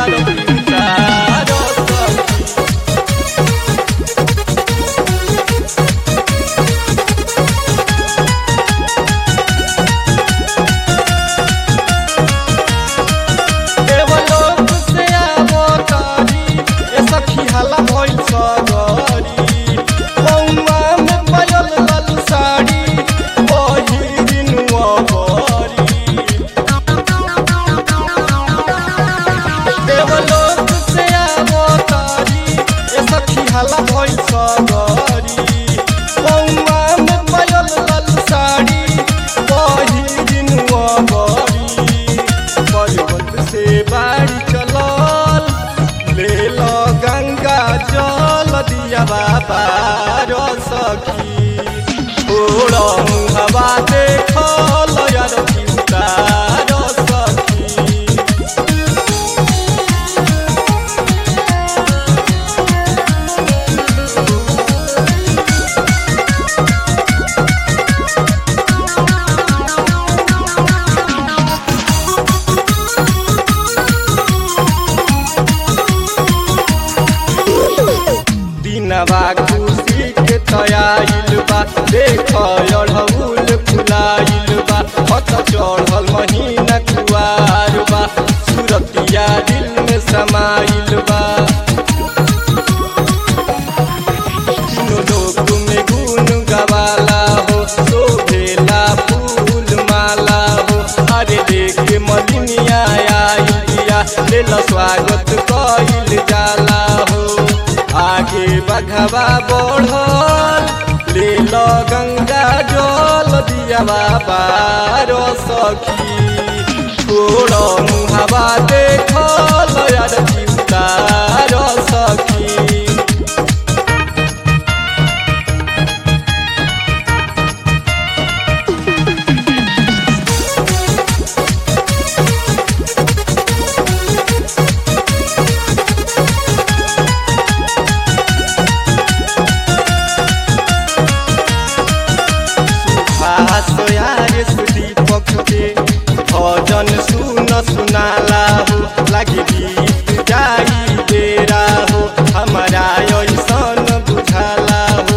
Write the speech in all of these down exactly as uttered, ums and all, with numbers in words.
यार उतारो सखी। देवलोक से आवो तारी ए सखी हाला भइल सगरी, पौआ में पायल लाल साड़ी ओही दिनुआ बरी। देवलोक से आवो तारी ए सखी हाला भइल सगरी, पौआ में पायल लाल साड़ी ओही दिनुआ बरी। पर्वत से बाड़ी चलल ले लो गंगा जल दिया बाबा रो सखी, ओड़ा हवा देखल यार उतारो सखी। दिनवा खुशी के तयाइल बा, देख अढ़ौल फुलाइल बा, हत चढ़ल महीना कुआर बा, सुरतिया दिल में समाइल बा। तीनों लोक में गुन गवाला हो, शोभेला फूल माला हो, अरे देख के मलिनिया आइल बिया, ले लो स्वागत कइल जाला हो। आगे बघवा बढ़ल ले लो गंगा जल दिया बाबा रो सखी, थोड़ा मुहावा देखल यार उतारो सखी। यार सुदीपक के भजन सुन सुनाला हो, लगे बीत जाई बेरा हो, हमारा ऐसन बुझाला हो।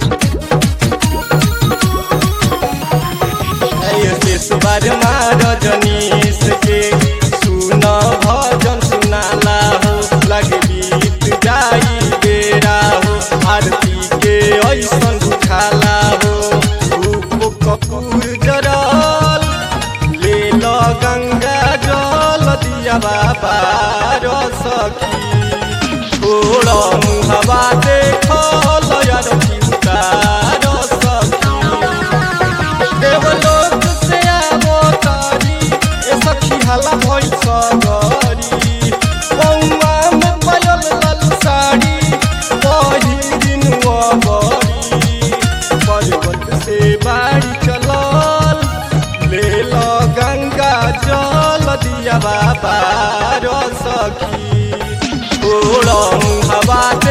शेषवर मार रजनीश के सुन भजन सुनाला हो, लगे बीत जाई बेरा हो, आरती के ऐसन बुझाला हो। कपूर जरल ले लो गंगा जल दिया बाबा रो सखी, थोड़ा मुहावा देखल यार उतारो सखी। देवलोक से आवो तारी ए सखी हाला भइल सगरी, पौआ में पायल लाल साड़ी ओही दिनुआ बरी। पर्वत से बाड़ी चलल ले लो गंगा जल दिया बाबा रो सखी, थोड़ा हवा